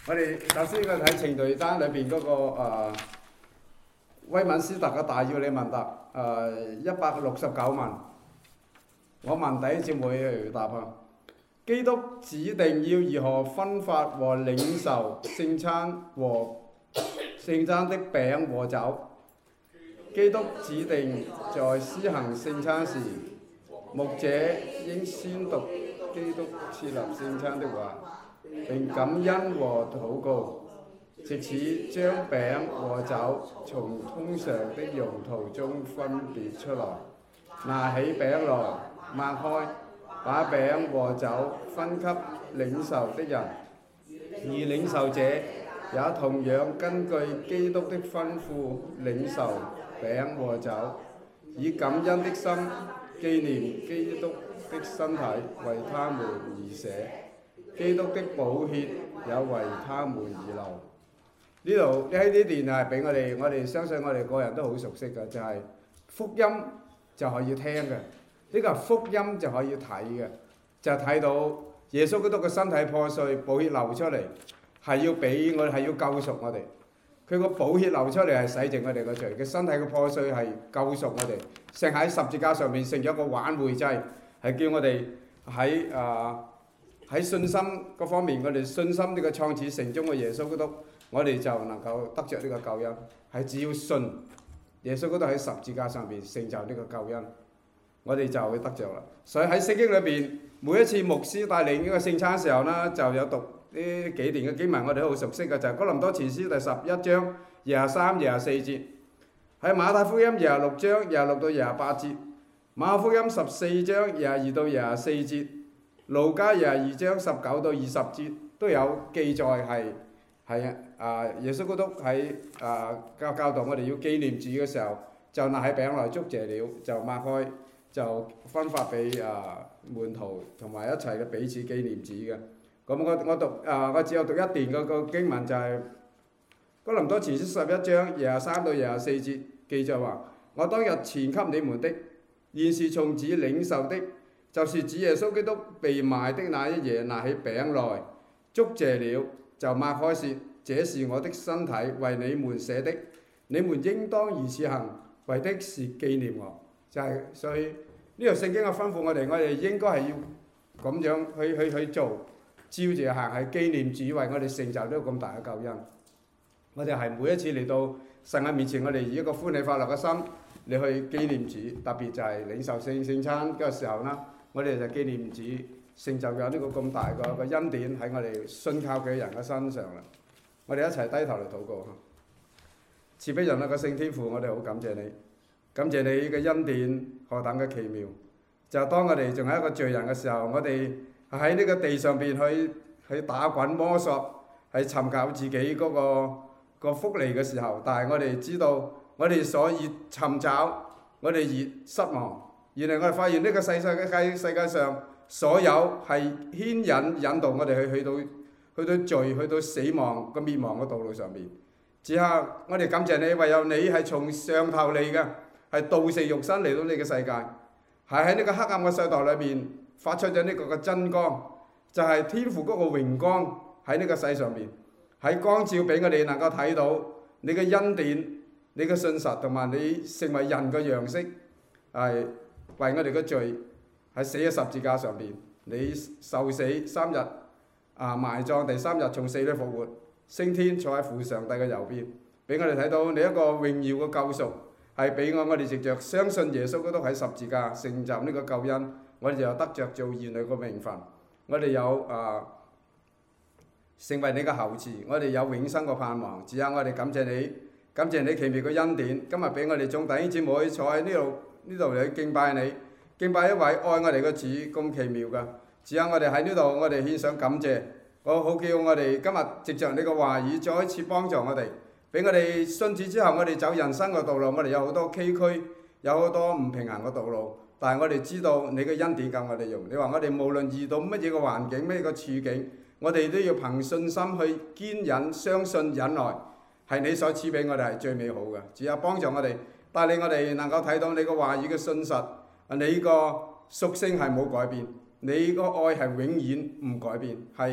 我哋首先我睇程序單裏邊嗰個威敏斯特嘅大要理問答169問，我問弟兄姊妹去答啊。基督指定要如何分發和領受聖餐和聖餐的餅和酒？基督指定在施行聖餐時，牧者應宣讀基督設立聖餐的話，並感恩和禱告，藉此將餅和酒從通常的用途中分別出來，拿起餅來擘開，把餅和酒分給領受的人，而領受者也同樣根據基督的吩咐領受餅和酒，以感恩的心紀念基督的身體為他們而捨，基督的寶血也為他們而流。呢段係俾我哋相信我哋個人都好熟悉嘅，就係福音就可以聽嘅，呢個係福音就可以睇嘅，就睇到耶穌基督嘅身體破碎，寶血流出嚟，係要俾我哋，係要救贖我哋。佢個寶血流出嚟係洗淨我哋嘅罪，佢身體嘅破碎係救贖我哋，成喺十字架上面成咗一個挽回祭，係叫我哋喺信心嗰方面，我哋信心呢個創始成終嘅耶穌基督，我哋就能夠得着呢個救恩，係只要信耶穌基督喺十字架上邊成就呢個救恩，我哋就會得着啦。所以喺聖經裏邊，每一次牧師帶領呢個聖餐時候呢，就有讀呢幾段嘅經文，我哋都好熟悉嘅，就係哥林多前書第11章23、24節，喺馬太福音26章26到28節，馬可福音14章22到24節，路加22章19到20節都有記載係耶穌基督喺教導我哋要紀念主嘅時候，就拿起餅來祝謝了，就擘開，就分發俾門徒同埋一齊嘅彼此紀念主嘅。咁我只有讀一段嗰個經文，就係哥林多前書11章23到24節記載話：我當日傳給你們的，原是從子領受的，就是主耶穌基督被賣的那一夜，拿起餅來，祝謝了，就擘開說：這是我的身體，為你們捨的，你們應當如此行，為的是紀念我。就係所以呢條聖經嘅吩咐我哋應該係要咁樣去做。照住行係紀念主為我哋成就呢個咁大嘅救恩。我哋係每一次嚟到神嘅面前，我哋以一個歡喜快樂嘅心嚟去紀念主，特別就係領受聖餐嘅時候啦，我哋就紀念主成就咗呢個咁大個恩典喺我哋信靠佢嘅人嘅身上啦。我哋一齊低頭嚟禱告。慈悲人啊，個聖天父，我哋好感謝你，感謝你嘅恩典何等嘅奇妙。就當我哋仲係一個罪人嘅時候，我哋喺呢個地上邊去打滾摸索，係尋求自己嗰個福利嘅時候，但係我哋知道，我哋所以尋找，我哋越失望。原來我哋發現呢個世界上所有係引導我哋去到罪，去到死亡個滅亡嘅道路上面。只係我哋感謝你，唯有你係從上頭嚟嘅，係道成肉身嚟到呢個世界，係喺呢個黑暗嘅世代裏面發出咗呢個嘅真光，就係天父嗰個榮光喺呢個世上面，喺光照俾我哋能夠睇到你嘅恩典、你嘅信實，同埋你成為人嘅樣式，係為我哋嘅罪係死喺十字架上邊，你受死3日，埋葬第3日從死裏復活，升天坐喺父上帝嘅右邊，俾我哋睇到你一個榮耀嘅救贖，係俾我哋藉着相信耶穌基督喺十字架成就呢個救恩。我哋就有得着做兒女嘅名分，我哋有成為你嘅後嗣，我哋有永生嘅盼望。只係我哋感謝你，感謝你奇妙嘅恩典。今日俾我哋眾弟兄姊妹坐喺呢度嚟敬拜你，敬拜一位愛我哋嘅主咁奇妙嘅。只係我哋喺呢度，我哋獻上感謝。我好叫我哋今日藉着你嘅話語再一次幫助我哋，俾我哋信主之後，我哋走人生嘅道路，我哋有好多崎嶇，有好多唔平衡嘅道路。但係我哋知道你嘅恩典夠我哋用。你話我哋無論遇到乜嘢嘅環境、乜嘢嘅處境，我哋都要憑信心去堅忍、相信、忍耐，係你所賜俾我哋係最美好嘅。只有幫助我哋，帶領我哋能夠睇到你嘅話語嘅信實，你個屬性係冇改變，你個愛係永遠唔改變，係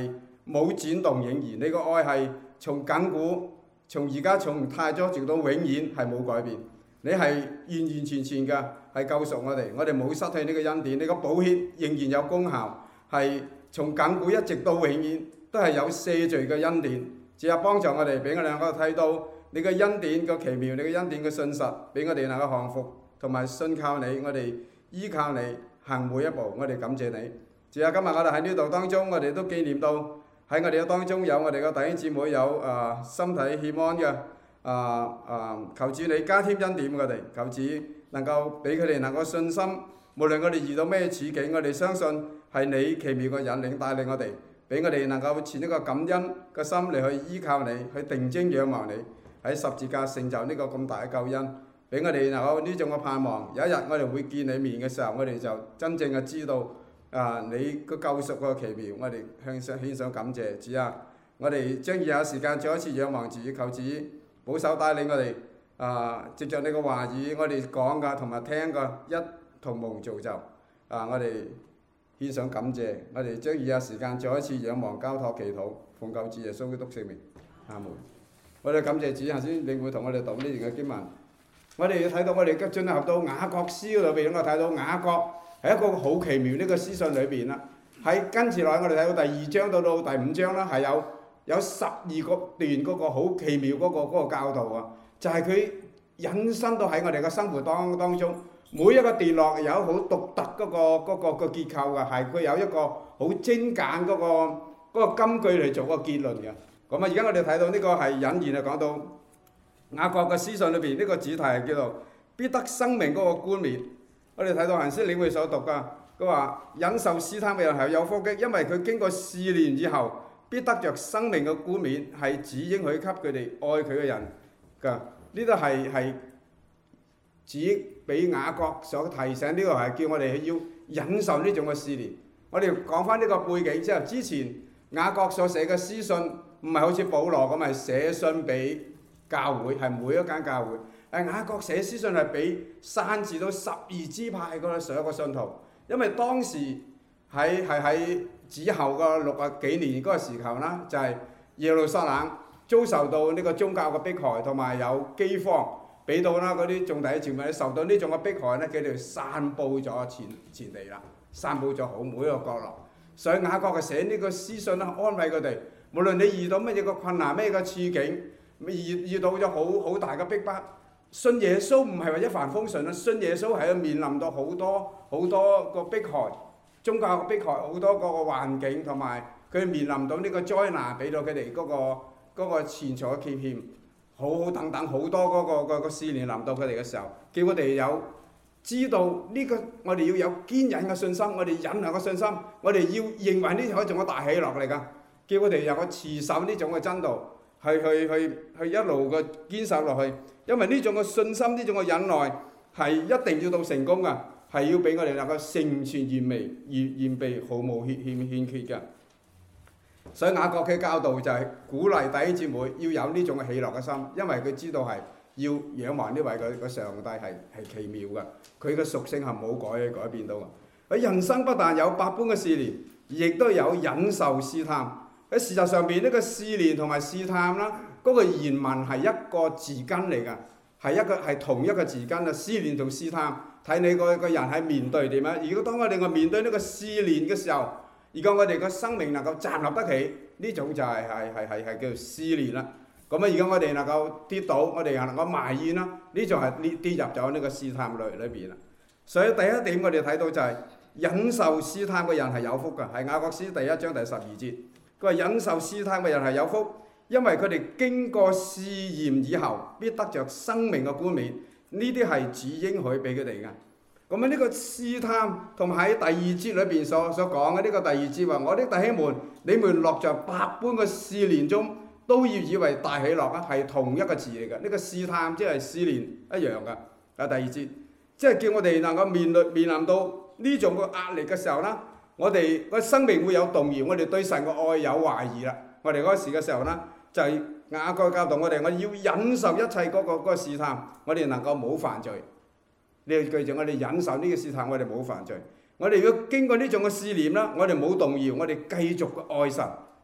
冇轉動影兒，你個愛係從亙古，從而家從太初直到永遠係冇改變。你係完完全全嘅係救贖我哋冇失去呢個恩典，你個寶血仍然有功效，係從亙古一直到永遠都係有赦罪嘅恩典。只有幫助我哋，俾我哋能夠睇到你嘅恩典個奇妙，你嘅恩典嘅信實，俾我哋能夠降服同埋信靠你，我哋依靠你行每一步，我哋感謝你。只有今日我哋喺呢度當中，我哋都紀念到喺我哋嘅當中有我哋嘅弟兄姊妹有身體欠安嘅求主你加添恩典我哋，求主能夠俾佢哋能夠信心，無論我哋遇到咩處境，我哋相信係你奇妙嘅引領帶領我哋，俾我哋能夠存一個感恩嘅心嚟去依靠你，去定睛仰望你，喺十字架成就呢個咁大嘅救恩，俾我哋能夠呢種嘅盼望。有一日我哋會見你面嘅時候，我哋就真正嘅知道你個救贖個奇妙，我哋獻上感謝。主啊，我哋將以下時間再一次仰望主，求主保守帶領我哋藉着你嘅話語，我哋講嘅同埋聽嘅一同蒙造就。我哋獻上感謝，我哋將以下時間再一次仰望交託祈禱，奉救主耶穌基督聖名，阿門。我哋感謝主，頭先領會同我哋讀呢段嘅經文，我哋要睇到我哋進入到雅各書裏邊，我睇到雅各係一個好奇妙呢個書信裏邊啦。喺跟住落去，我哋睇到第2章到第5章啦，係有12個段嗰個好奇妙嗰個教導啊，就係佢引申到喺我哋嘅生活當中，每一個段落有好獨特嗰個結構嘅，係佢有一個好精簡嗰個金句嚟做個結論嘅。咁而家我哋睇到呢個係引言，係講到雅各嘅書信裏邊呢個主題係叫做必得生命嗰個冠冕。我哋睇到行先領會所讀㗎，佢話忍受試探嘅人係有福嘅，因為佢經過試煉以後，必得着生命嘅冠冕，係只應許給佢哋愛佢嘅人㗎。呢度係指俾雅各所提醒，呢個係叫我哋要忍受呢種嘅試煉。我哋講翻呢個背景之後，之前雅各所寫嘅書信唔係好似保羅咁係寫信俾教會，係每一間教會。雅各寫書信係俾山字到12支派嗰11個信徒，因為當時喺之後個60幾年嗰個時候啦，就係耶路撒冷遭受到呢個宗教嘅迫害，同埋有饑荒，俾到啦嗰啲眾弟兄姊妹受到呢種嘅迫害咧，佢哋散佈咗前地啦，散佈咗好每一個角落。所以雅各係寫呢個書信啦，安慰佢哋，無論你遇到乜嘢個困難、咩嘅處境，遇到咗好大嘅逼迫，信耶穌唔係話一帆風順啦，信耶穌係要面臨到好多個迫害，宗教嘅迫害，好多個環境，同埋佢面臨到呢個災難，俾到佢哋嗰個錢財嘅欠，好等等好多嗰個試煉臨到佢哋嘅時候，叫我哋有知道呢個，我哋要有堅忍嘅信心，我哋忍耐嘅信心，我哋要認為呢係一種嘅大喜樂嚟㗎，叫我哋有個持守呢種嘅真道，去一路嘅堅守落去，因為呢種嘅信心，呢種嘅忍耐係一定要到成功㗎，係要俾我哋能夠成全完美完備，毫無欠缺嘅。所以雅各嘅教導就係鼓勵弟兄姊妹要有呢種嘅喜樂嘅心，因為佢知道係要仰望呢位個上帝係奇妙嘅，佢嘅屬性係冇改變到嘅。佢人生不但有百般嘅試煉，亦都有忍受試探。喺事實上邊呢個試煉同埋試探啦，嗰個原文係一個字根嚟㗎，係同一個字根啊。試煉同試探睇你個人係面對點樣。如果當我哋面對呢個試煉嘅時候，如果我哋個生命能夠站立得起，呢種就係叫做試煉啦。咁啊，而家我哋能夠跌倒，我哋能夠埋怨啦，呢種係跌入咗呢個試探裏邊啦。所以第一點我哋睇到就係忍受試探嘅人係有福㗎，係雅各書第1章第12節。佢話忍受試探嘅人係有福，因為佢哋經過試驗以後，必得着生命嘅冠冕。呢啲係主應許俾佢哋㗎。咁呢個試探同埋喺第2節裏邊所講嘅呢個第2節話：我的弟兄們，你們落着百般嘅試煉中，都要以為大喜樂啊，係同一個字嚟㗎。呢個試探即係試煉一樣㗎。第2節即係叫我哋能夠面臨到呢種嘅壓力嘅時候啦，我哋個生命會有動搖，我哋對神嘅愛有懷疑啦。我哋嗰時嘅時候啦，就係雅各教導我哋，我要忍受一切嗰個試探，我哋能夠冇犯罪。你要記住，我哋忍受呢個試探，我哋冇犯罪。我哋要經過呢種嘅試驗啦，我哋冇動搖，我哋繼續嘅愛神。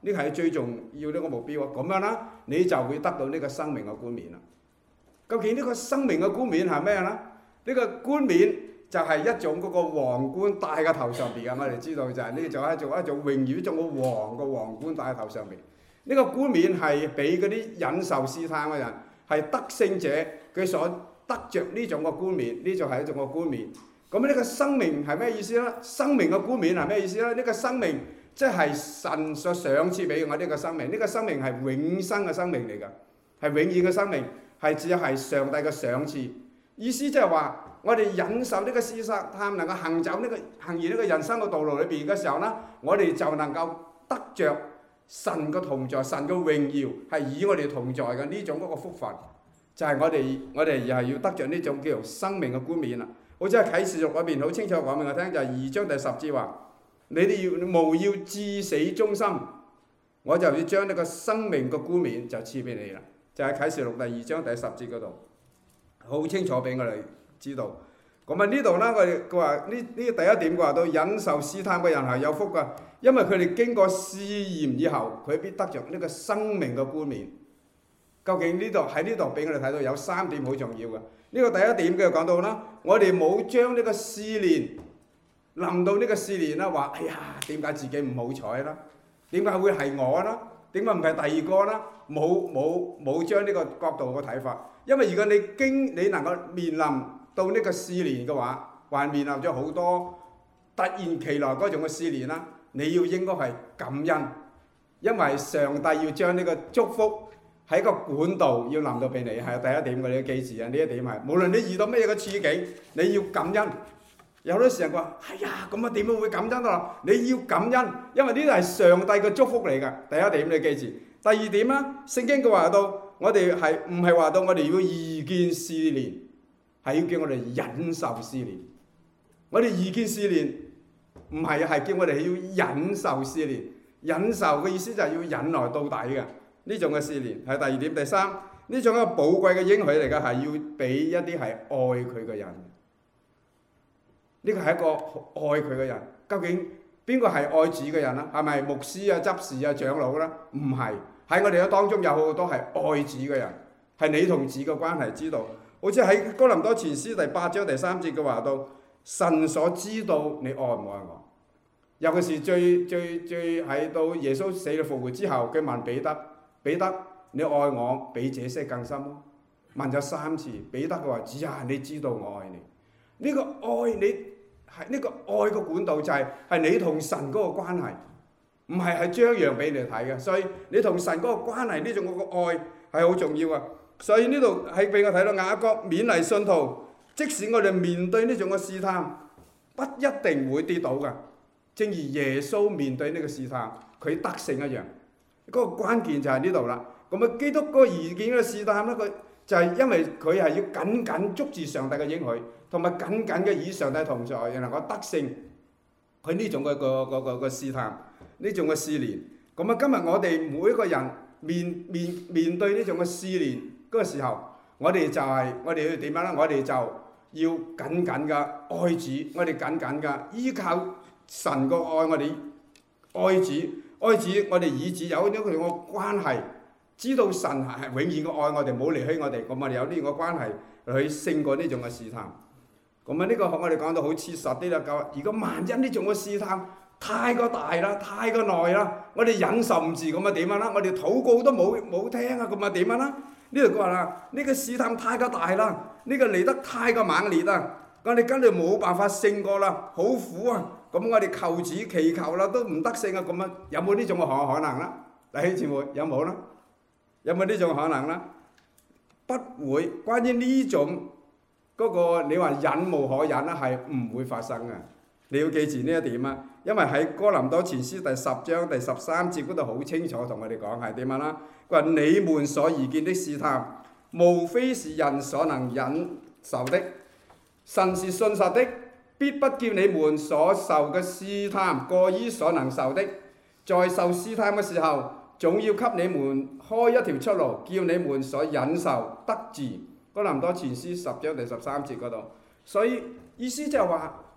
呢個係最重要呢個目標啊！咁樣啦，你就會得到呢個生命嘅冠冕啦。究竟呢個生命嘅冠冕係咩咧？呢個冠冕就係一種嗰個皇冠戴喺頭上邊嘅。我哋知道就係呢種係一種榮耀，一種個皇冠戴喺頭上邊。呢個冠冕係俾嗰啲忍受試探嘅人，係得勝者佢所得着呢種個冠冕，呢就係一種個冠冕。咁呢個生命係咩意思咧？生命嘅冠冕係咩意思咧？呢個生命即係神所賞賜俾我呢個生命，呢個生命係永生嘅生命嚟㗎，係永遠嘅生命，係只係上帝嘅賞賜。意思即係話，我哋忍受呢個試探，能夠行完呢個人生嘅道路裏邊嘅時候咧，我哋就能夠得着神嘅同在，神嘅榮耀係與我哋同在嘅呢種嗰個福分，就係我哋又係要得着呢種叫做生命嘅冠冕啦。好似喺啟示錄裏邊好清楚講俾我聽，就係2章第10節話：你哋務要至死忠心，我就要將呢個生命嘅冠冕就賜俾你啦。就喺啟示錄第2章第10節嗰度，好清楚俾我哋知道。咁啊呢度咧，佢話呢第一點，佢話到忍受試探嘅人係有福㗎，因為佢哋經過試驗以後，佢必得着呢個生命嘅冠冕。究竟呢度喺呢度俾我哋睇到有3點好重要嘅。呢個第一點佢就講到啦，我哋冇將呢個試煉臨到呢個試煉啦，話哎呀點解自己唔好彩啦？點解會係我啦？點解唔係第二個啦？冇將呢個角度嘅睇法，因為如果你能夠面臨到呢個試煉嘅話，還面臨咗好多突然其來嗰種嘅試煉啦，你要應該係感恩，因為上帝要將呢個祝福喺個管道要臨到俾你，係第一點，我哋要記住啊！呢一點係無論你遇到乜嘢嘅處境，你要感恩。有啲時候話：哎呀，咁啊點會感恩啊？你要感恩，因為呢啲係上帝嘅祝福嚟㗎。第一點你記住。第二點啦，聖經佢話到，我哋係唔係話到我哋要遇見試煉，係要叫我哋忍受試煉。我哋遇見試煉唔係叫我哋要忍受試煉。忍受嘅意思就係要忍耐到底嘅。呢種嘅試煉係第二點。第三，呢種一個寶貴嘅應許嚟嘅，係要俾一啲係愛佢嘅人。呢個係一個愛佢嘅人。究竟邊個係愛主嘅人啊？係咪牧師啊、執事啊、長老啦？唔係，喺我哋嘅當中有好多係愛主嘅人，係你同主嘅關係知道。好似喺哥林多前書第8章第3節嘅話到，神所知道你愛唔愛我。尤其是最喺到耶穌死咗復活之後，佢問彼得，你愛我比這些更深麼？問咗3次，彼得佢話：主啊，你知道我愛你。呢個愛你係呢個愛嘅管道就係你同神嗰個關係，唔係張揚俾你睇嘅。所以你同神嗰個關係呢種嗰個愛係好重要啊。所以呢度係俾我睇到雅各勉勵信徒，即使我哋面對呢種嘅試探，不一定會跌倒㗎。正如耶穌面對呢個試探，佢得勝一樣。嗰個關鍵就係呢度啦。咁啊，基督嗰個遇見嘅試探咧，佢就係因為佢係要緊緊捉住上帝嘅應許，同埋緊緊嘅與上帝同在，然後能夠得勝佢呢種個試探，呢種嘅試煉。咁啊，今日我哋每一個人面對呢種嘅試煉嗰個時候，我哋要點樣咧？我哋就要緊緊嘅愛主，我哋緊緊嘅依靠神個愛，我哋愛主，我哋與主有呢個關係，知道神係永遠嘅愛我哋，冇離棄我哋，咁我哋有呢個關係去勝過呢種嘅試探。咁啊，呢個我哋講到好切實啲啦。如果萬一呢種嘅試探太過大啦，太過耐啦，我哋忍受唔住，咁啊點樣啦？我哋禱告都冇聽啊，咁啊點樣啦？呢度佢話啦，呢個試探太過大啦，呢個嚟得太過猛烈啦，我哋根本冇辦法勝過啦，好苦啊！咁我哋求主祈求啦，都唔得勝啊！咁啊，有冇呢種嘅可能啦？弟兄姊妹，有冇啦？有冇呢種可能啦？不會。關於呢種嗰個你話忍無可忍啦，係唔會發生嘅。你要記住呢一點啊，因為喺哥林多前書第10章第13節嗰度好清楚同我哋講係點樣啦。佢話你們所遇見的試探，無非是人所能忍受的，神是信實的，必不叫你們所受嘅試探過於所能受的。在受試探嘅時候，總要給你們開一條出路，叫你們所忍受得住。哥林多前書10章第13節嗰度，所以意思就係話，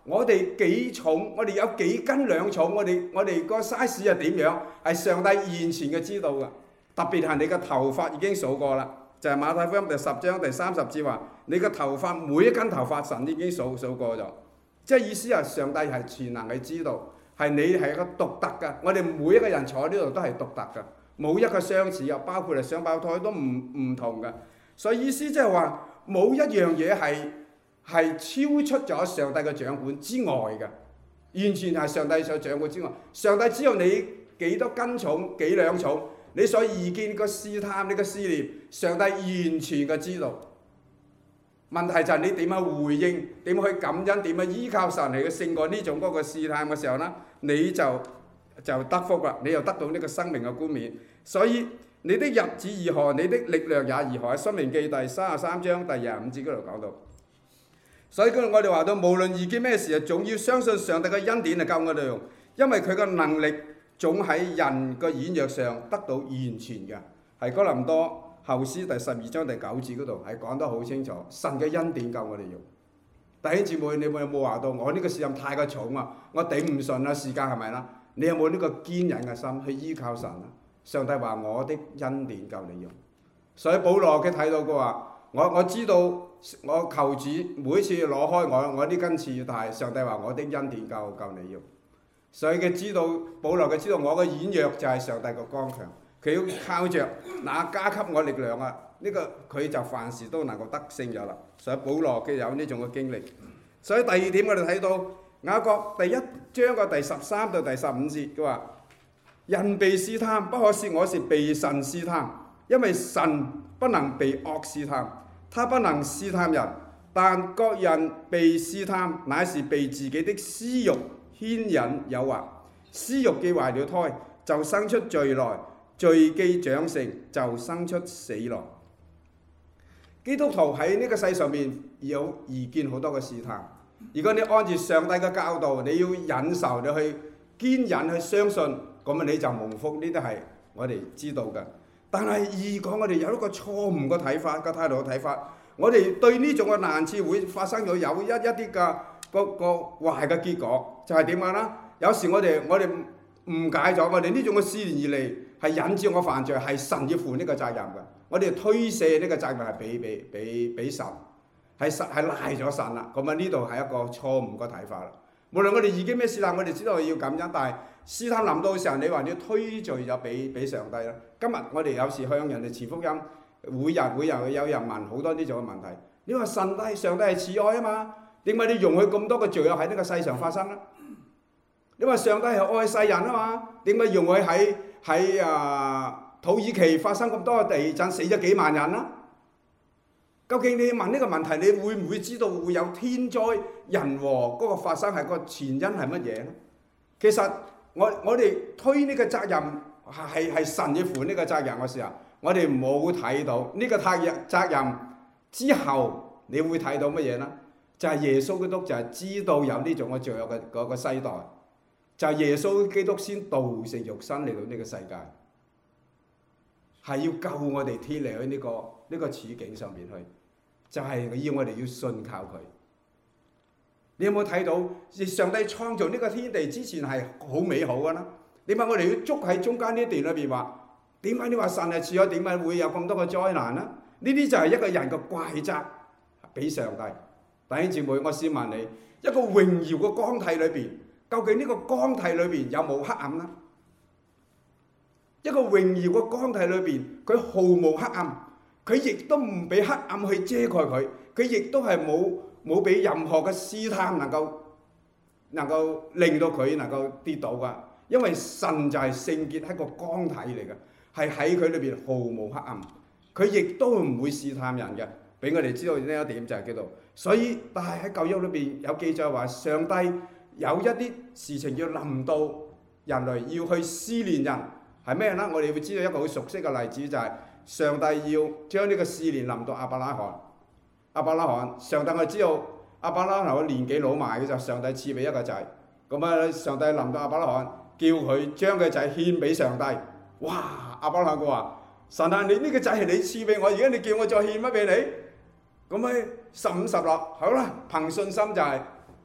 我哋幾重，我哋有幾斤兩重，我哋個 size 係點樣，係上帝完全嘅知道㗎。特別係你嘅頭髮已經數過啦，就係馬太福音第10章第30節話，你嘅頭髮每一根頭髮神已經數過咗，即係意思係上帝係全能係知道，係你係一個獨特㗎。我哋每一個人坐喺呢度都係獨特㗎，冇一個相似，又包括係雙胞胎都唔同㗎。所以意思即係話冇一樣嘢係超出咗上帝嘅掌管之外嘅，完全係上帝所掌管之外。上帝知道你幾多斤重幾兩重，你所遇見個試探你個試煉，上帝完全嘅知道。問題就係你點樣回應，點樣去感恩，點樣依靠神嚟去勝過呢種嗰個試探嘅時候呢，你就得福啦，你又得到呢個生命嘅冠冕。所以你的日子如何，你的力量也如何。喺《申命記》第33章第25節嗰度講到。所以我哋話到，無論遇見咩事，總要相信上帝嘅恩典係夠我哋用，因為佢嘅能力總喺人嘅軟弱上得到完全嘅。係哥林多後書第12章第9節嗰度係講得好清楚，神嘅恩典夠我哋用。弟兄姊妹，你有冇話到我呢個試驗太過重啊，我頂唔順啊，時間係咪啦？你有冇呢個堅忍嘅心去依靠神啊？上帝話我的恩典夠你用。所以保羅佢睇到佢話，我知道我求主每次攞開我呢根刺，但係上帝話我的恩典夠你用。所以佢知道，保羅佢知道我嘅軟弱就係上帝嘅剛強，佢要靠着那加給我力量啊！呢個佢就凡事都能夠得勝咗啦。所以保羅佢有呢種嘅經歷。所以第二點我哋睇到雅各第1章嘅第13到第15節，佢話：人被試探，不可說我是被神試探，因為神不能被惡試探，他不能試探人，但各人被試探，乃是被自己的私欲牽引誘惑。私欲既懷了胎，就生出罪來；罪既長成，就生出死來。基督徒喺呢個世上面有遇見好多嘅試探。如果你按住上帝嘅教導，你要忍受，你去堅忍去相信，咁你就蒙福。呢啲係我哋知道嘅。但係如果我哋有一個錯誤嘅睇法、個態度嘅睇法，我哋對呢種嘅難處會發生咗有一啲嘅個壞嘅結果，就係點樣啦？有時我哋誤解咗，我哋呢種嘅試煉而嚟係引致我犯罪，係神要負呢個責任嘅。我哋推卸呢個責任係俾神，係賴咗神啦。咁啊呢度係一個錯誤嘅睇法啦。無論我哋已經咩試探，我哋知道要感恩，但係試探臨到嘅時候，你話要推罪就俾上帝啦。今日我哋有時向人哋傳福音，會有人問好多呢種嘅問題。你話上帝係慈愛啊嘛？點解你容許咁多嘅罪惡喺呢個世上發生咧？你話上帝係愛世人啊嘛？點解容許喺土耳其發生咁多嘅地震，死咗幾萬人啦？究竟你問呢個問題，你會唔會知道會有天災人禍嗰個發生係個前因係乜嘢咧？其實我哋推呢個責任係神要負呢個責任嘅時候，我哋冇睇到呢個責任之後，你會睇到乜嘢咧？就係耶穌基督就係知道有呢種嘅罪惡嘅嗰個世代，就係耶穌基督先道成肉身嚟到呢個世界，係要救我哋脫離喺呢個處境上面去，就係要我哋要信靠佢。你有冇睇到上帝創造呢個天地之前係好美好㗎啦？點解我哋要捉喺中間呢段裏邊話？點解你話神係慈愛？點解會有咁多個災難呢？呢啲就係一個人嘅怪責俾上帝。弟兄姊妹，我先問你，一個榮耀嘅光體裏邊，究竟呢個光體裏邊有冇黑暗呢？一個榮耀嘅光體裏邊，佢毫無黑暗，佢亦都唔俾黑暗去遮蓋佢，佢亦都係冇俾任何嘅試探能夠令到佢能夠跌倒㗎。因為神就係聖潔，係個光體嚟嘅，係喺佢裏邊毫無黑暗，佢亦都唔會試探人嘅。俾我哋知道呢一點就係叫做，所以但係喺舊約裏邊有記載話，上帝有一啲事情要臨到人類，要去試煉人，係咩呢？我哋會知道一個好熟悉嘅例子，就係上帝要將呢個試煉臨到亞伯拉罕。亞伯拉罕，上帝我知道亞伯拉罕嘅年紀老埋嘅時候，上帝賜俾一個仔。咁啊，上帝臨到亞伯拉罕，叫佢將個仔獻俾上帝。哇！亞伯拉罕佢話：神啊，你呢個仔係你賜俾我，而家你叫我再獻乜俾你？咁咪15-16，好啦，憑信心就係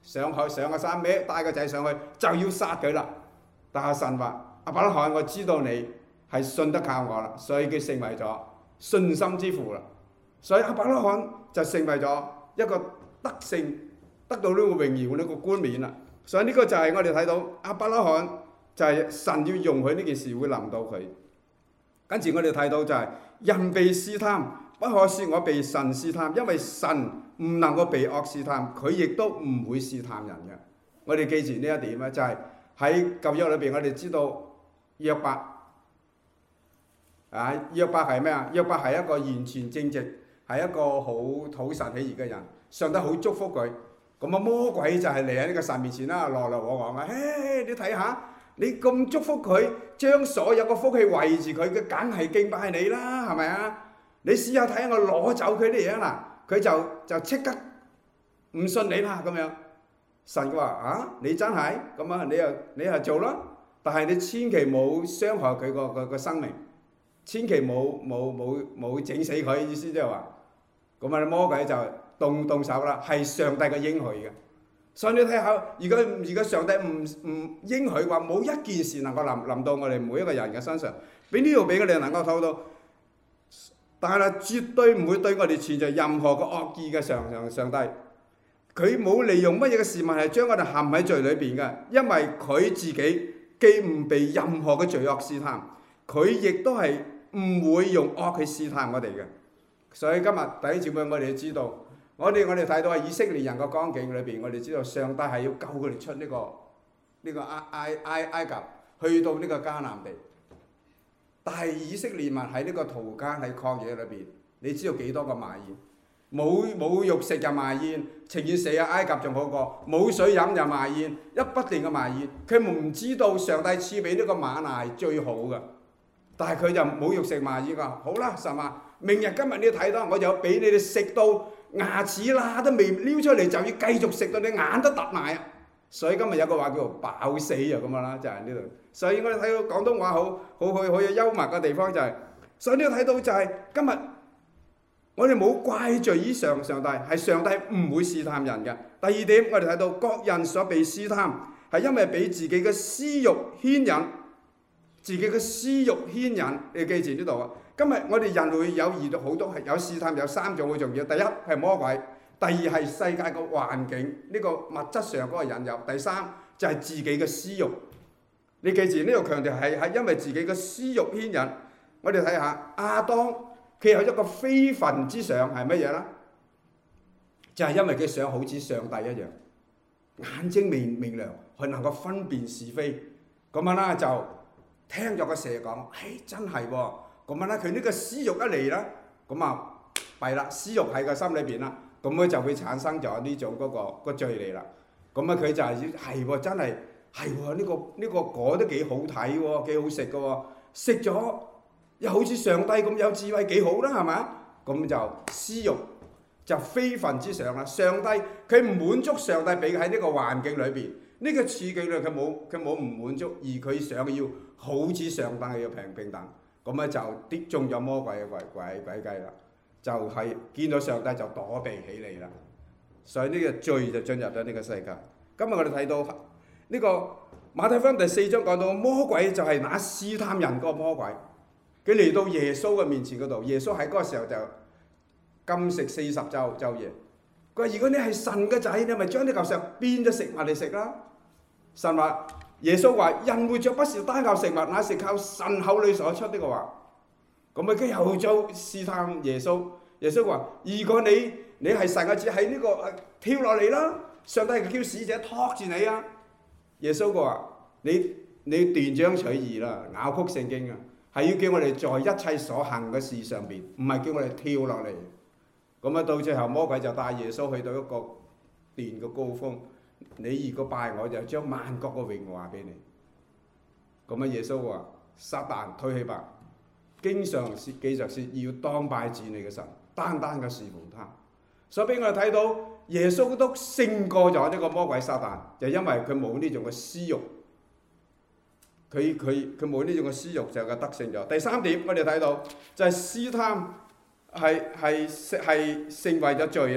上個山孭帶個仔上去就要殺佢啦。但係神話亞伯拉罕，我知道你係信得靠我啦，所以佢成為咗信心之父啦。所以亞伯拉罕就成為咗一個得勝，得到呢個榮耀呢個冠冕啦。所以呢個就係我哋睇到亞伯拉罕就係神要容許呢件事會臨到佢。跟住我哋睇到就係人被試探，不可說我被神試探，因為神唔能夠被惡試探，佢亦都唔會試探人嘅。我哋記住呢一點咧，就係喺舊約裏邊，我哋知道約伯約伯係咩啊？約伯係一個完全正直，係一個好討神喜悅嘅人，上帝好祝福佢。咁啊，魔鬼就係嚟喺呢個神面前啦，來來往往啊！你睇下，你咁祝福佢，將所有嘅福氣圍住佢，佢梗係敬拜你啦，係咪啊？你試下睇下我攞走佢啲嘢啦，佢就即刻唔信你啦咁樣。神話你真係咁啊，你又做啦，但係你千祈冇傷害佢個生命，千祈冇整死佢，意思即係話，咁啊魔鬼就動手啦，係上帝嘅應許嘅。所以你睇下，如果上帝唔應許話，冇一件事能夠臨到我哋每一個人嘅身上，俾呢度俾我哋能夠睇到，但係絕對唔會對我哋存在任何嘅惡意嘅上帝。佢冇利用乜嘢嘅事物係將我哋陷喺罪裏邊嘅，因為佢自己既唔被任何嘅罪惡試探，佢亦都係唔會用惡去試探我哋嘅。所以今日弟兄姊妹，我哋要知道，我哋睇到喺以色列人嘅光景裏邊，我哋知道上帝係要救佢哋出呢個埃及，去到呢個迦南地。但係以色列民喺呢個途間喺曠野裏邊，你知道幾多個埋怨？冇肉食就埋怨，情願死喺埃及仲好過；冇水飲就埋怨，不斷嘅埋怨。佢唔知道上帝賜俾呢個瑪拿係最好嘅，但係佢就冇肉食埋怨㗎。好啦，神話明日今日你睇到，我就俾你哋食到牙齒啦都未撩出嚟，就要繼續食到你眼都突埋啊！所以今日有個話叫做飽死啊咁樣啦，就係呢度。所以我哋睇到廣東話好有幽默嘅地方就係，所以呢度睇到就係今日。我哋冇怪罪於上帝，係上帝唔會試探人嘅。第二點，我哋睇到各人所被試探，係因為俾自己嘅私欲牽引，自己嘅私欲牽引。你記住呢度啊！今日我哋人類有遇到好多係有試探，有三種好重要。第一係魔鬼，第二係世界嘅環境，呢個物質上嗰個引誘，第三就係自己嘅私欲。你記住呢度強調係因為自己嘅私欲牽引。我哋睇下亞當。佢有一個非分之想係乜嘢啦？就係因為佢想好似上帝一樣，眼睛明亮，佢能夠分辨是非。咁樣啦，就聽咗個蛇講，真係喎。咁樣啦，佢呢個私欲一嚟啦，咁啊弊啦，私欲喺個心裏邊啦，咁佢就會產生咗呢種個罪嚟啦。咁啊，佢就係喎，真係係喎，呢個果都幾好睇喎，幾好食嘅喎，食咗。又好似上帝咁有智慧，幾好啦，係咪？咁就私欲就非分之想啦。上帝佢唔滿足上帝俾佢喺呢個環境裏邊，呢個處境裏佢冇唔滿足，而佢想要好似上帝嘅平等，咁咧就跌中咗魔鬼嘅詭計啦。就係見到上帝就躲避起嚟啦。所以呢個罪就進入咗呢個世界。今日我哋睇到呢個馬太福音第4章講到魔鬼就係那試探人嗰個魔鬼。佢嚟到耶穌嘅面前嗰度，耶穌喺嗰個時候就禁食40晝夜。佢話：如果你係神嘅仔，你咪將呢嚿石變咗食物嚟食啦。神話，耶穌話：人活着不是單靠食物，乃是靠神口裏所出呢個話。咁啊，佢又做試探耶穌。耶穌話：如果你係神嘅子，喺呢個跳落嚟啦，上帝叫使者托住你啊。耶穌話：你斷章取義啦，拗曲聖經啊！係要叫我哋在一切所行嘅事上邊，唔係叫我哋跳落嚟。咁啊，到最後魔鬼就帶耶穌去到一個殿嘅高峰。你如果拜我，就將萬國嘅榮華俾你。咁啊，耶穌話：撒旦退去吧！經常記着說要當拜主你嘅神，單單嘅侍奉他。所以俾我哋睇到耶穌都勝過咗呢個魔鬼撒旦，就因為佢冇呢種嘅私欲。佢冇呢種嘅私欲就係得勝咗。第三點我哋睇到就係試探係成為咗罪啦。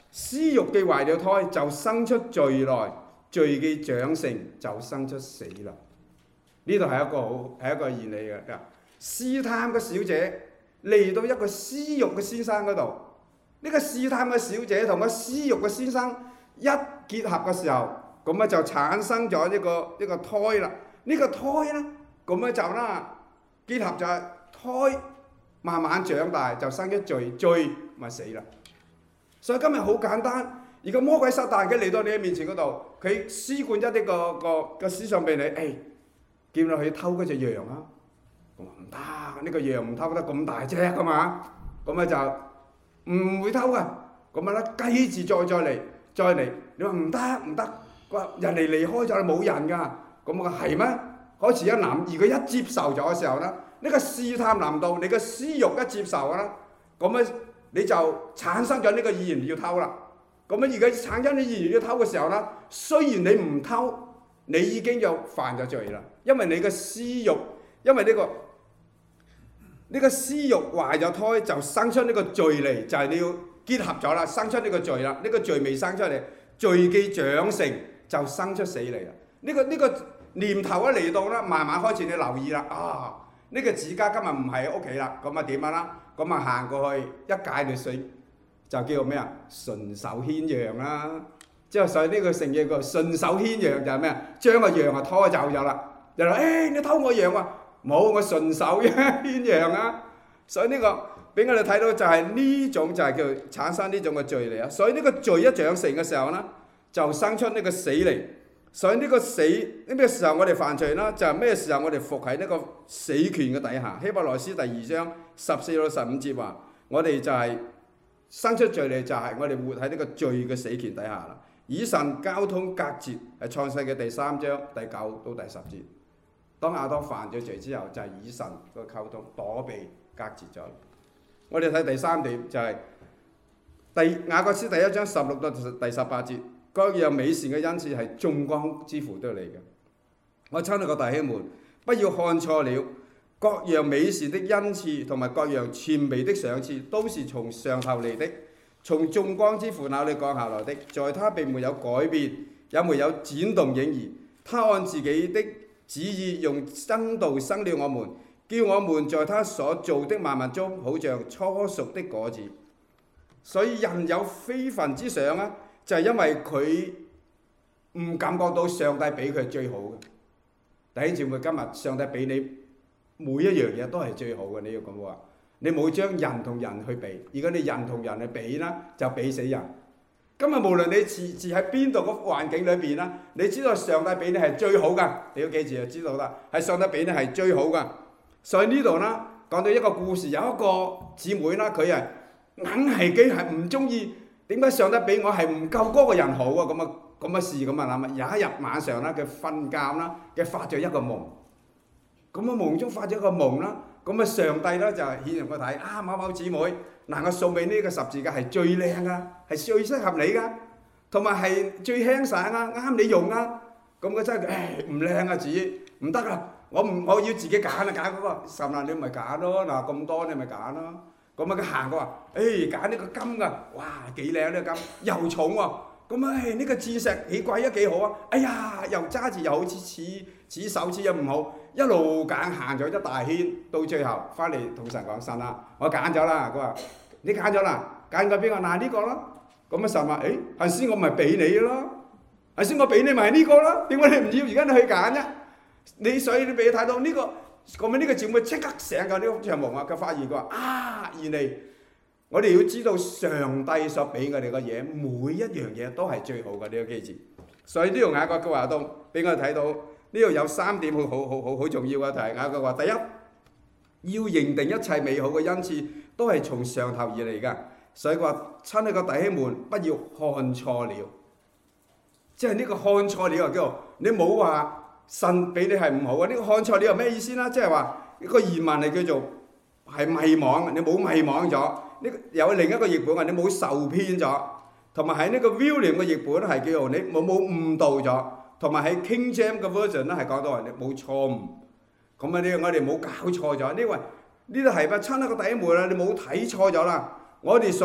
私欲既懷了胎，就生出罪來；罪既長成，就生出死來。呢度係一個原理嘅。試探嘅小姐嚟到一個私欲嘅先生嗰度，呢個試探嘅小姐同個私欲嘅先生一結合嘅時候，咁咧就產生咗一個胎啦。呢個胎咧，咁咧就啦結合就係胎慢慢長大，就生咗罪，罪咪死啦。所以今日好簡單，而個魔鬼撒旦佢嚟到你嘅面前嗰度，佢施灌一啲個思想俾你，叫你去偷嗰隻羊啊！我話唔得，呢個羊唔偷得咁大隻噶嘛，咁咧就唔會偷噶。咁啊咧，繼續再嚟，你話唔得，佢話人哋離開咗冇人噶，咁我話係咩？開始一諗，而佢一接受咗嘅時候咧，呢個試探臨到，你嘅私欲一接受啦，咁咧你就產生咗呢個意願要偷啦。咁啊，而家產生啲意願要偷嘅時候咧，雖然你唔偷，你已經有犯咗罪啦，因為你嘅私欲，因為呢個私欲懷咗胎，就生出呢個罪嚟，就係你要結合咗啦，生出呢個罪啦。呢個罪未生出嚟，罪既長成就生出死嚟啦。呢個念頭一嚟到啦，慢慢開始你留意啦。呢個子家今日唔喺屋企啦，咁啊點樣啦？咁啊行過去一解條水，就叫做咩啊？順手牽羊啦。之後所以呢個成語個順手牽羊就係咩啊？將個羊啊拖走咗啦。人話你偷我羊喎，冇，我順手牽羊啊。所以呢個俾我哋睇到就係呢種就係叫產生呢種嘅罪嚟啊。所以呢個罪一長成嘅時候呢，就生出呢個死嚟。所以呢個死呢咩時候我哋犯罪啦？就係咩時候我哋伏喺呢個死權嘅底下。希伯來書第2章14到15節話，我哋就係生出罪嚟，就係我哋活喺呢個罪嘅死權底下啦。與神交通隔絕係創世嘅第3章第9到第10節。當亞當犯咗罪之後，就係與神個溝通躲避隔絕咗。我哋睇第3點就係雅各書第1章16到第18節。各樣美善嘅恩賜係眾光之父都嚟嘅。我親愛嘅弟兄們，不要看錯了，各樣美善的恩賜同埋各樣全備的賞賜，都是從上頭嚟的，從眾光之父那裏降下來的。在他並沒有改變，也沒有轉動影兒。他按自己的旨意用真道生了我們，叫我們在他所造的萬物中，好像初熟的果子。所以人有非分之想啊！就係因為佢唔感覺到上帝俾佢係最好嘅。弟兄姊妹，今日上帝俾你每一樣嘢都係最好嘅，你要咁話。你冇將人同人去比，如果你人同人去比啦，就比死人。今日無論你住喺邊度個環境裏邊啦，你知道上帝俾你係最好㗎，你要記住就知道啦，係上帝俾你係最好㗎。所以呢度啦，講到一個故事，有一個姊妹啦，佢係硬係幾係唔中意。點解上帝俾我係唔夠嗰個人好啊？咁嘅事咁啊諗啊！有一日晚上啦，佢瞓覺啦，佢發咗一個夢。咁啊夢中發咗一個夢啦，咁啊上帝咧就顯現佢睇某某姊妹，嗱我送俾呢個十字架係最靚噶，係最適合你噶，同埋係最輕省啊，啱你用啊。咁佢真係唔靚啊，姊唔得啊！我要自己揀啊，揀嗰個神啊，你咪揀咯，嗱咁多你咪揀咯。咁啊佢行過話，揀呢個金㗎，哇幾靚呢個金，又重喎。咁呢個鑽石幾貴啊，幾好啊！哎呀又揸住又好似手指又唔好，一路揀行咗一大圈，到最後翻嚟同神講，神啊，我揀咗啦。佢話你揀咗啦，揀過邊個？嗱呢個咯。咁啊神話，頭先我咪俾你咯，頭先我俾你咪係呢個咯，點解你唔要？而家你去揀啫。所以你俾佢睇到呢個。咁樣呢個姊妹即刻醒㗎，呢個場夢啊！佢發現佢話原嚟我哋要知道上帝所俾我哋嘅嘢，每一樣嘢都係最好嘅，你要記住。所以呢度雅各嘅話都俾我哋睇到，呢度有3點好重要嘅題。雅各話：第一，要認定一切美好嘅恩賜都係從上頭而嚟㗎。所以佢話：親愛嘅弟兄們，不要看錯了。即係呢個看錯了啊！叫你冇話。神俾你係唔好啊！呢個看錯你又咩意思啦？即係話一個疑問係叫做係迷惘，你冇迷惘咗。呢有另一個譯本話你冇受騙咗，同埋喺呢個 William 嘅譯本係叫做你冇誤導咗，同埋喺 King James 嘅 version 咧係講到話你冇錯誤。咁啊，我哋冇搞錯咗。呢度係咪親一個弟兄妹啦？你冇睇錯咗啦！我哋所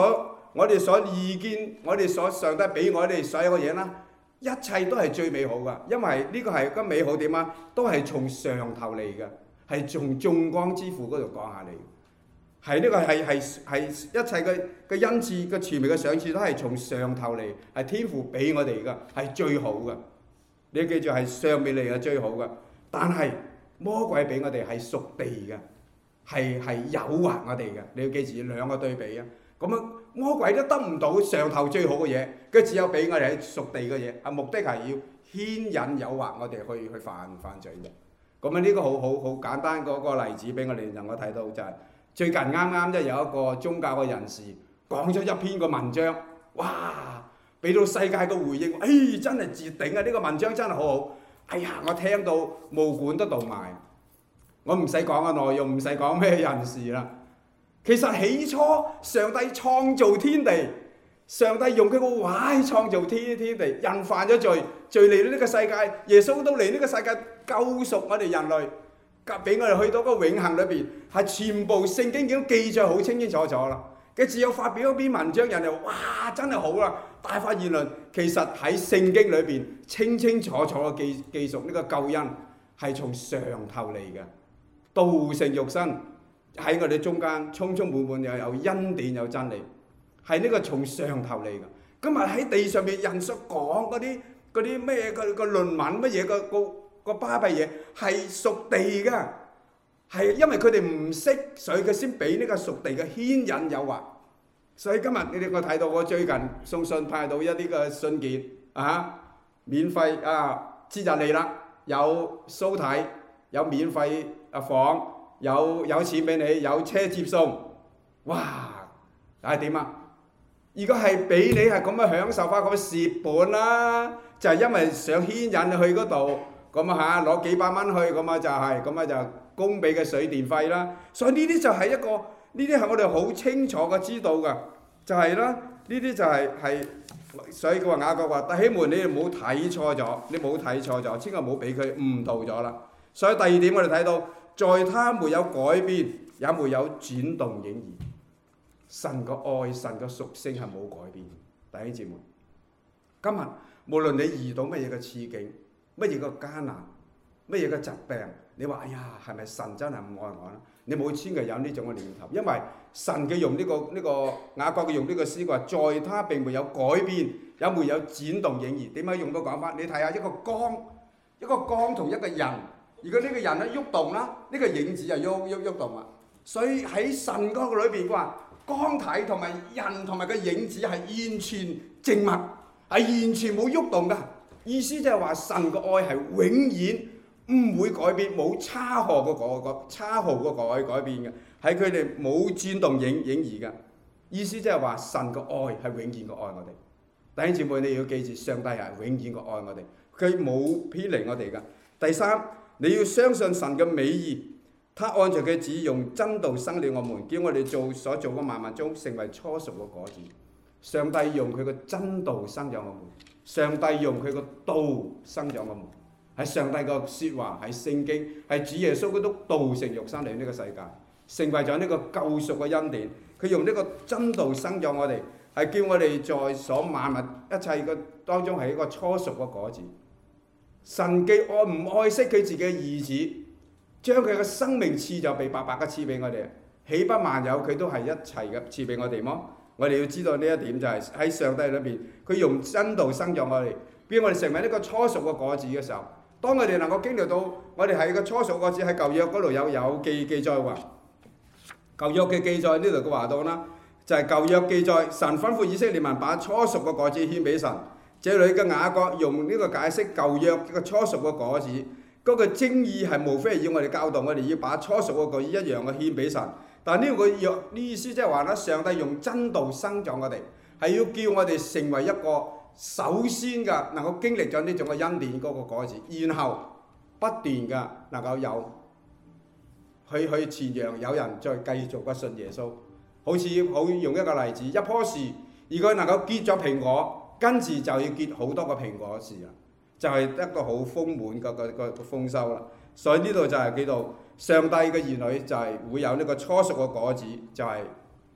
我哋所意見，我哋所上帝俾我哋所有嘅嘢啦，一切都係最美好噶，因為呢個係個美好點啊？都係從上頭嚟嘅，係從眾光之父嗰度降下嚟。係呢個係一切嘅恩賜嘅全面嘅賞賜都係從上頭嚟，係天父俾我哋噶，係最好噶。你要記住係上面嚟係最好噶，但係魔鬼俾我哋係屬地嘅，係誘惑我哋嘅。你要記住兩個對比啊。咁啊，魔鬼都得唔到上頭最好嘅嘢，佢只有俾我哋係屬地嘅嘢。啊，目的係要牽引誘惑我哋去犯罪嘅。咁啊，呢個好簡單嗰個例子俾我哋能夠睇到就係。最近啱啱有一個宗教嘅人士講咗一篇個文章，哇！俾到世界嘅回應，真係絕頂啊！呢個文章真係好好。哎呀，我聽到毛管都動埋。我唔使講嘅內容，唔使講咩人士啦。其實起初上帝創造天地，上帝用佢個話創造天地，人犯咗罪，罪嚟到呢個世界，耶穌都嚟呢個世界救贖我哋人類。俾我哋去到嗰個永恆裏邊，係全部聖經已經記載好清清楚楚啦。佢只有發表一篇文章，人哋話：哇，真係好啦！大發議論。其實喺聖經裏邊清清楚楚嘅記述呢個救恩係從上頭嚟嘅，道成肉身喺我哋中間，充充滿滿又有恩典有真理，係呢個從上頭嚟嘅。今日喺地上面人所講嗰啲咩個論文乜嘢個巴閉嘢係屬地㗎，係因為佢哋唔識，所以佢先俾呢個屬地嘅牽引誘惑。所以今日你哋我睇到我最近送信派到一啲嘅信件免費節日嚟啦，有蘇體，有免費房，有錢俾你，有車接送，哇！係點啊？如果係俾你係咁樣享受翻，咁蝕本啦，就係因為想牽引你去嗰度。咁攞幾百蚊去，咁就供俾嘅水電費啦。所以呢啲就係呢啲係我哋好清楚嘅知道㗎，就係啦。呢啲就係，所以佢話雅各話：弟兄們，你哋唔好睇錯咗，千祈唔好俾佢誤導咗啦。所以第二點我哋睇到，在他沒有改變，也沒有轉動影兒。神個愛，神個屬性係冇改變。弟兄姊妹，今日無論你遇到乜嘢嘅刺激，乜嘢個艱難，乜嘢個疾病，你話：哎呀，係咪神真係唔愛我咧？你冇千祈有呢種嘅念頭，因為神嘅用呢個雅各嘅用呢個詩句話，在他並沒有改變，也沒有轉動影兒。點解用到講法？你睇下一個光同一個人，如果呢個人咧喐動啦，呢個影子就喐動啦。所以喺神嗰個裏邊，佢話光體同埋人同埋個影子係完全靜默，係完全冇喐動㗎。意思即係話神嘅愛係永遠唔會改變，冇差毫個改變嘅，喺佢哋冇轉動影兒嘅。意思即係話神嘅愛係永遠嘅愛我哋。弟兄姊妹，你要記住，上帝係永遠嘅愛我哋，佢冇偏離我哋嘅。第三，你要相信神嘅美意，他按照佢旨意用真道生了我們，叫我哋所做嘅萬物中成為初熟嘅果子。上帝用佢嘅真道生咗我們。上帝用佢個道生咗我們，係上帝個説話，係聖經，係主耶穌基督道成肉身嚟呢個世界，成為咗呢個救贖嘅恩典。佢用呢個真道生咗我哋，係叫我哋在所萬物一切嘅當中係一個初熟嘅果子。神既愛唔愛惜佢自己嘅兒子，將佢嘅生命賜就被白白嘅賜俾我哋，豈不萬有佢都係一齊嘅賜俾我哋麼？我哋要知道呢一點，就係喺上帝裏邊，佢用真道生咗我哋，俾我哋成為呢個初熟嘅果子嘅時候，當我哋能夠經歷到我哋係個初熟果子，喺舊約嗰度有記載話，舊約嘅記載呢度嘅話到啦，就係舊約記載神吩咐以色列民把初熟嘅果子獻俾神。這裏嘅雅各用呢個解釋舊約嘅初熟嘅果子，嗰個精義係無非係要我哋教導我哋要把初熟嘅果子一樣嘅獻俾神。但係呢個意思即係話咧，上帝用真道生咗我哋，係要叫我哋成為一個首先嘅能夠經歷咗呢種嘅恩典嗰個果子，然後不斷嘅能夠有去傳揚，有人再繼續嘅信耶穌。好用一個例子，一棵樹如果能夠結咗蘋果，跟住就要結好多個蘋果樹啦，就係一個好豐滿個豐收啦。所以呢度就係叫做上帝嘅兒女就係會有呢個初熟嘅果子，就係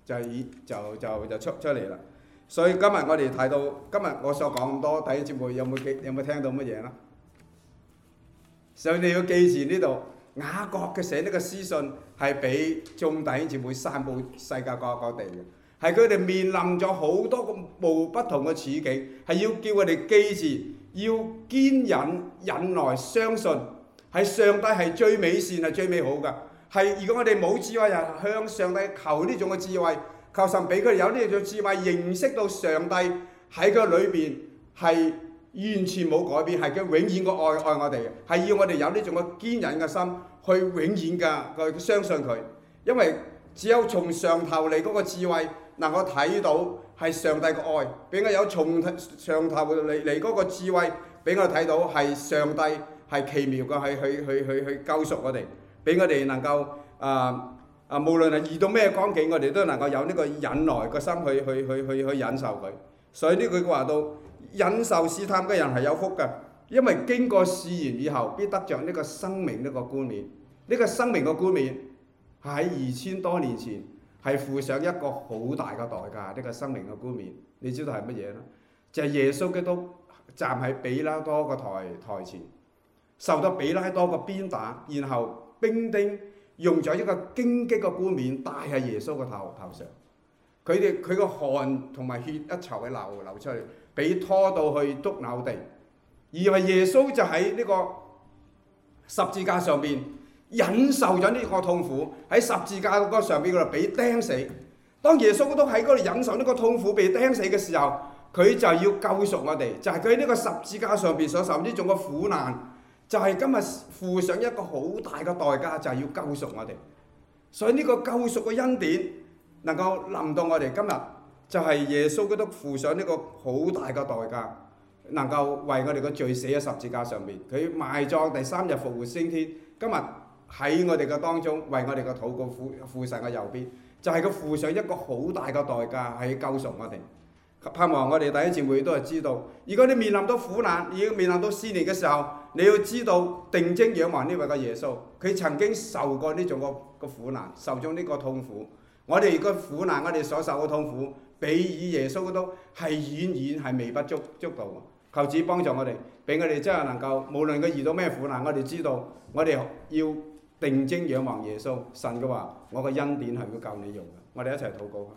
就出嚟啦。所以今日我哋睇到今日我所講咁多，弟兄姊妹有冇聽到乜嘢啦？所以你要記住呢度，雅各嘅寫呢個書信係俾眾弟兄姊妹散佈世界各地嘅，係佢哋面臨咗好多個不同嘅處境，係要叫我哋記住，要堅忍忍耐，相信係上帝係最美善係最美好㗎。係如果我哋冇智慧，人向上帝求呢種嘅智慧，求神俾佢哋有呢種智慧，認識到上帝喺佢裏邊係完全冇改變，係佢永遠嘅愛我哋嘅，係要我哋有呢種嘅堅忍嘅心，去永遠嘅去相信佢。因為只有從上頭嚟嗰個智慧，能夠睇到係上帝嘅愛，俾我有從上頭嚟嗰個智慧，俾我睇到係上帝係奇妙嘅，去救贖我哋，俾我哋能夠無論係遇到咩光景，我哋都能夠有呢個忍耐嘅心去忍受佢。所以呢句話到忍受試探嘅人係有福嘅，因為經過試驗以後，必得着呢個生命呢個冠冕。呢個生命嘅冠冕喺2000多年前係付上一個好大嘅代價。呢個生命嘅冠冕，你知道係乜嘢咧？就係耶穌基督站喺比拉多嘅台前，受到比拉多嘅鞭打，然後兵丁用咗一個荊棘嘅冠冕戴喺耶穌嘅頭上。佢個汗同埋血一齊去流出嚟，俾拖到去篤扭地。而係耶穌就喺呢個十字架上邊忍受咗呢個痛苦，喺十字架嗰上邊嗰度俾釘死。當耶穌都喺嗰度忍受呢個痛苦被釘死嘅時候，佢就要救贖我哋，就係佢喺呢個十字架上邊所受呢種嘅苦難，就係今日付上一個好大嘅代價，就係要救贖我哋。所以呢個救贖嘅恩典能夠臨到我哋今日，就係耶穌基督付上呢個好大嘅代價，能夠為我哋嘅罪死喺十字架上邊。佢埋葬第3日復活升天，今日喺我哋嘅當中為我哋嘅禱告父神嘅右邊，就係佢付上一個好大嘅代價係救贖我哋。盼望我哋弟兄姊妹都係知道，如果你面臨到苦難，已經面臨到試煉嘅時候，你要知道定睛仰望呢位嘅耶穌，佢曾經受過呢種個苦難，受咗呢個痛苦。我哋個苦難，我哋所受嘅痛苦，比以耶穌嗰度係遠係微不足道。求主幫助我哋，俾我哋真係能夠，無論佢遇到咩苦難，我哋知道我哋要定睛仰望耶穌。神嘅話，我個恩典係會夠你用嘅。我哋一齊禱告。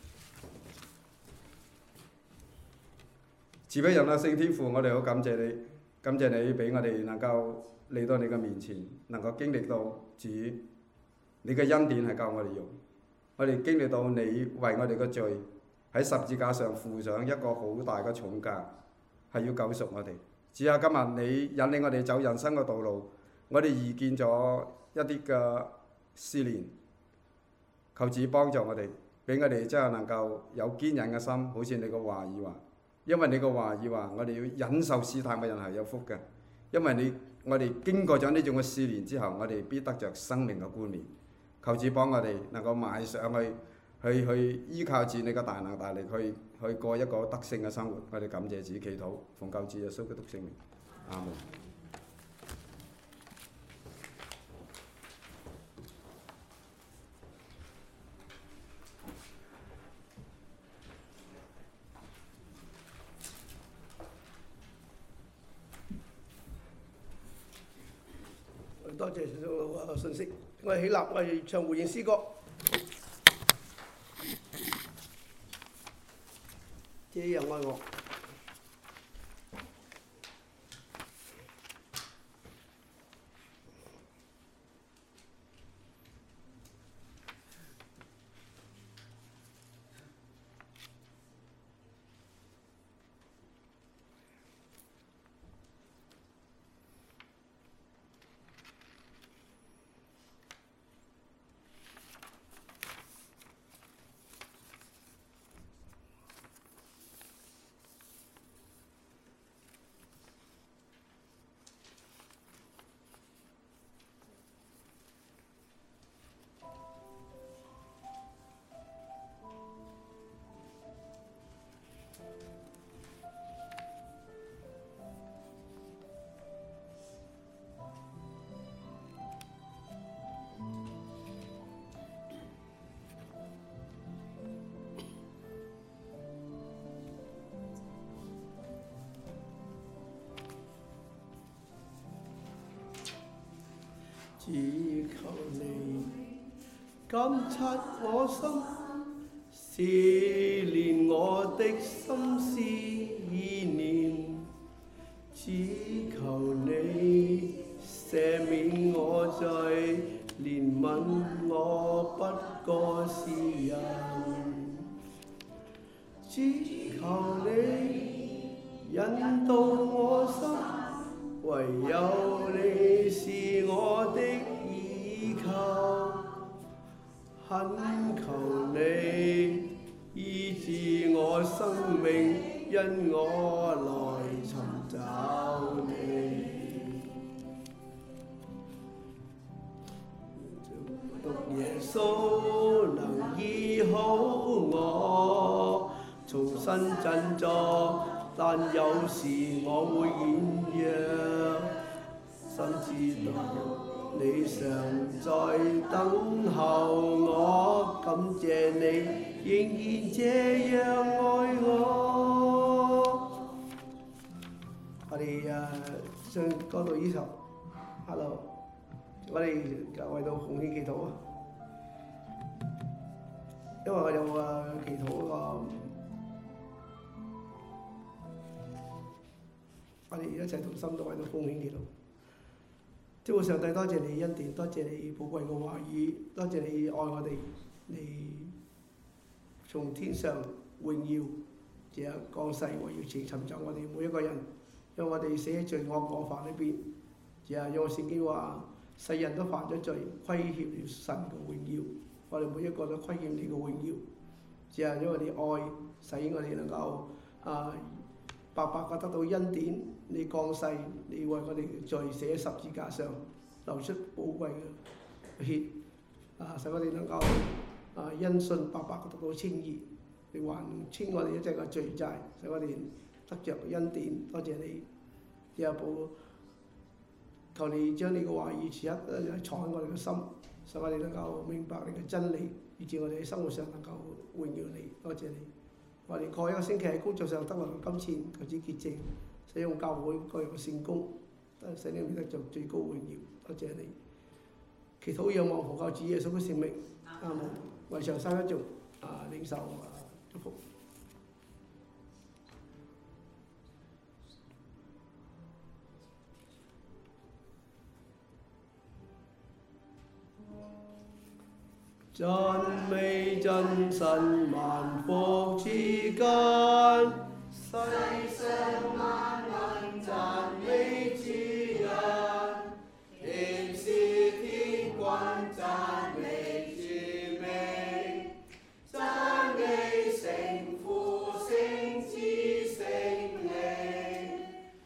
慈悲人啊，聖天父，我哋好感謝你，感謝你俾我哋能夠嚟到你嘅面前，能夠經歷到主，你嘅恩典係夠我哋用。我哋經歷到你為我哋嘅罪喺十字架上付上一個好大嘅重價，係要救贖我哋。主啊，今日你引領我哋走人生嘅道路，我哋遇見咗一啲嘅試煉，求主幫助我哋，俾我哋真係能夠有堅忍嘅心，好似你嘅話語話。因為你嘅話語話，我哋要忍受試探嘅人係有福嘅。因為我哋經過咗呢種嘅試煉之後，我哋必得着生命嘅冠冕。求主幫我哋能夠邁上去依靠住你嘅大能大力，去過一個得勝嘅生活。我哋感謝主，祈禱奉救主耶穌基督聖名，阿門。 多謝信息，我哋起立，我哋唱回應詩歌。這樣愛我。 只求你監察我心，試煉我的心思意念，只求你赦免我罪，憐憫我不過是人，只求你引導我心，唯有你是我的依靠，懇求你醫治我生命，因我來尋找你。獨耶穌能醫好我，重新振作，但有時我會軟弱，心知道你常在等候我，感謝你仍然這樣愛我。我哋唱歌到呢首 Hello， 我哋就為到奉獻祈禱啊！因為我有祈禱我哋一齊同心都為到奉獻祈禱。天父上帝，多謝你恩典，多謝你寶貴嘅話語，多謝你愛我哋，你從天上榮耀這降世為要尋找我哋每一個人，讓我哋死喺罪惡過犯裏邊。讓我聖經話，世人都犯咗罪，虧欠了神嘅榮耀。我哋每一個都虧欠你嘅榮耀。只係因為你愛，使我哋能夠白白嘅得到恩典。你降世，你為我哋罪寫十字架上，流出寶貴嘅血，使我哋能夠因信白白嘅得到稱義。你還清我哋一切嘅罪債，使我哋得着恩典。多謝你，第二步，求你將你嘅話語時刻藏喺我哋嘅心，使我哋能夠明白你嘅真理，以致我哋喺生活上能夠榮耀你。多謝你，我哋過一個星期喺工作上得來嘅金錢，求主潔淨，使用教會各樣嘅聖工，使你得着最高榮耀。多謝你，祈禱仰望奉靠主耶穌嘅聖名，阿門。為上山一族領受祝福。讚美真神萬福之間，世上萬民讚美主人，天使天君讚美主名，讚美聖父聖子聖靈。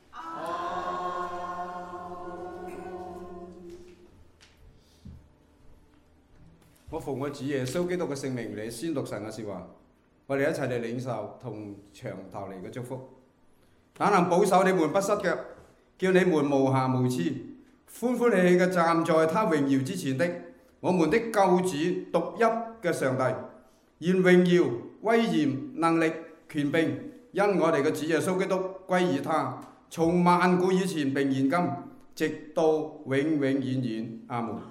我奉我主耶穌基督嘅聖名嚟宣讀神嘅説話，我哋一齊嚟領受同長頭嚟嘅祝福。那能保守你們不失腳，叫你們無瑕無疵，歡歡喜喜嘅站在他榮耀之前的，我們的救主獨一嘅上帝，願榮耀、威嚴、能力、權柄，因我哋嘅主耶穌基督歸於他，從萬古以前並現今，直到永永遠遠。阿門。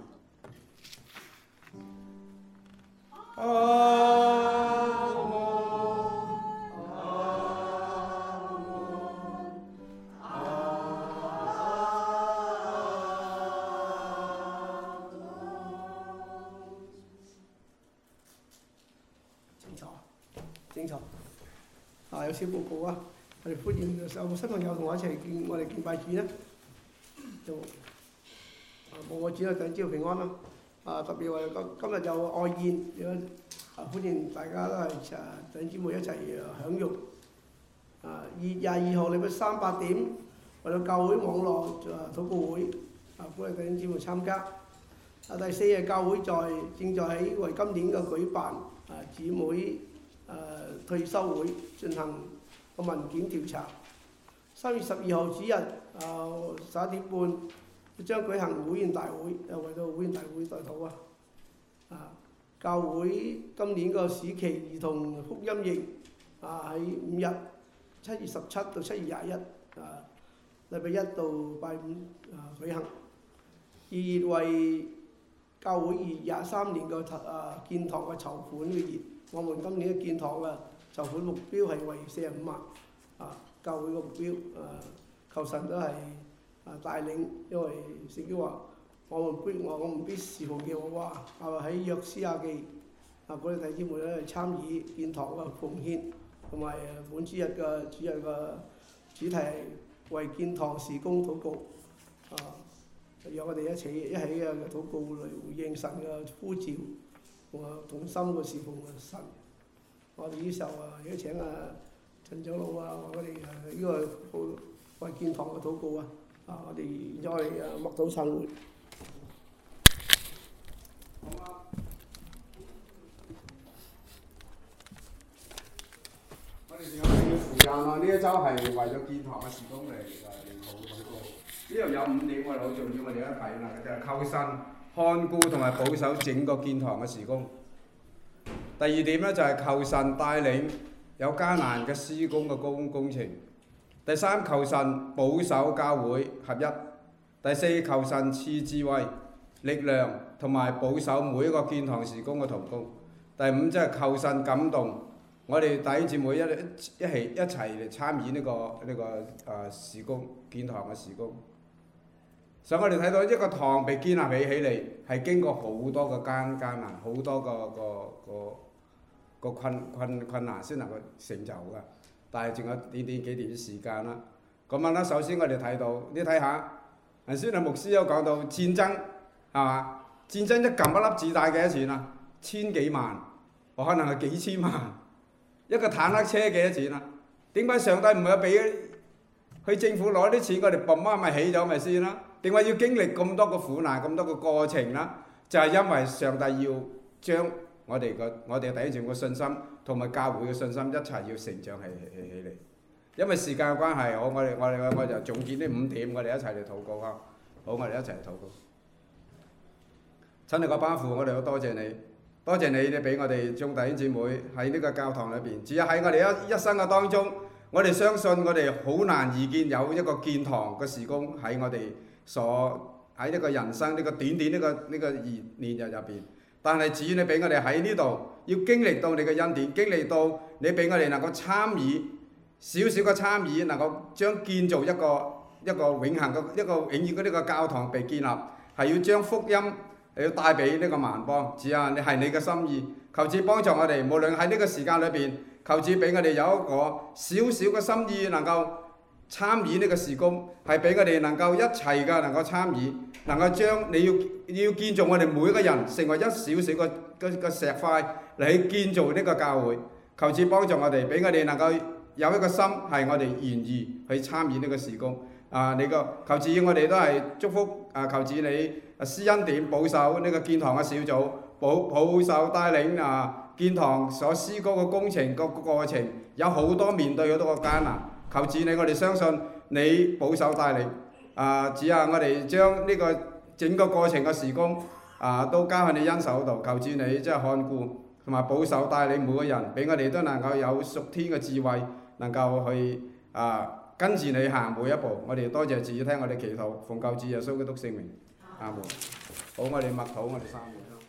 清楚，有小報告啊！我哋歡迎有新朋友同我一齊我哋敬拜主啦。就報個主啊，等朝平安啦！特別話今日有愛宴，歡迎大家都係弟兄姊妹一齊享用。2月22號禮拜3、8點，為咗教會網絡禱告會，歡迎弟兄姊妹參加。第4日教會正在喺為今年嘅舉辦姊妹退休會進行個文件調查。3月12號主日11點半將舉行會員大會，為到會員大會代禱教會今年個暑期兒童福音營喺5日，7月17到7月21，禮拜1到拜5舉行。 月為教會2023年嘅建堂嘅籌款嘅月，我們今年嘅建堂嘅籌款目標係為45萬，教會嘅目標，求神都係帶領，因為聖經話我們必侍奉耶和華，喺約書亞記嗰啲弟兄姊妹咧參與建堂嘅奉獻，同埋本主日嘅主題係為建堂事工禱告，讓我哋一起嘅禱告嚟回應神嘅呼召，同心嘅侍奉神。我哋呢時候而家請陳長老我哋呢個為建堂嘅禱告我哋現在默禱散會。 我哋仲有要時間呢一週係為咗建堂嘅事工嚟禱告。呢度有5點我哋好重要，我哋一睇啦，就係求神看顧同埋保守整個建堂嘅事工。第2點咧就係求神帶領有艱難嘅施工嘅工程。第3，求神保守教會合一。第4，求神賜智慧、力量同埋保守每一個建堂事工嘅同工。第5，即係求神感動我哋弟兄姊妹一齊嚟參與呢個事工建堂嘅事工。所以我哋睇到一個堂被建立起嚟，係經過好多個艱難，好多個困難先能夠成就㗎。但係仲有幾段時間啦。咁啦，首先我哋睇到，你睇下，頭先牧師有講到戰爭係嘛？戰爭一撳一粒子彈幾多錢啊？1000幾萬，可能係幾千萬。一個坦克車幾多錢啊？點解上帝唔係俾去政府攞啲錢，我哋砰砰咪起咗咪先啦？點解要經歷咁多個苦難、咁多個過程啦？就係因為上帝要將我哋弟兄姊妹嘅信心同埋教會嘅信心一齊要成長起嚟。因為時間嘅關係，我就總結呢5點，我哋一齊嚟禱告啊！好，我哋一齊嚟禱告。親愛嘅班父，我哋好多謝你，多謝你俾我哋眾弟兄姊妹喺呢個教堂裏邊，只係喺我哋一生嘅當中，我哋相信我哋好難遇見有一個建堂嘅事工喺我哋喺呢個人生呢個短短呢個年日入邊。但係只要你俾我哋喺呢度，要經歷到你嘅恩典，經歷到你俾我哋能夠參與少少嘅參與，能夠將建造一個永恆嘅永遠嘅呢個教堂被建立，係要將福音要帶俾呢個萬邦。主啊，你係你嘅心意，求主幫助我哋，無論喺呢個時間裏邊，求主俾我哋有一個少少嘅心意，能夠參與呢個事工，係俾我哋能夠一齊嘅能夠參與，能夠將你要建造我哋每一個人成為一少少個石塊嚟去建造呢個教會。求主幫助我哋，俾我哋能夠有一個心係我哋願意去參與呢個事工。求主我哋都係祝福求主你施恩典保守呢個建堂嘅小組，保守帶領建堂所施工嘅工程個過程，有好多面對好多個艱難。求主你，我哋相信你保守帶領。主啊，我哋將呢個整個過程嘅事工都交喺你恩手度。求主你即係看顧同埋保守帶領每個人，俾我哋都能夠有屬天嘅智慧，能夠去跟住你行每一步。我哋多謝主聽我哋祈禱，奉救主耶穌基督聖名，阿門。好，我哋默禱，我哋3秒。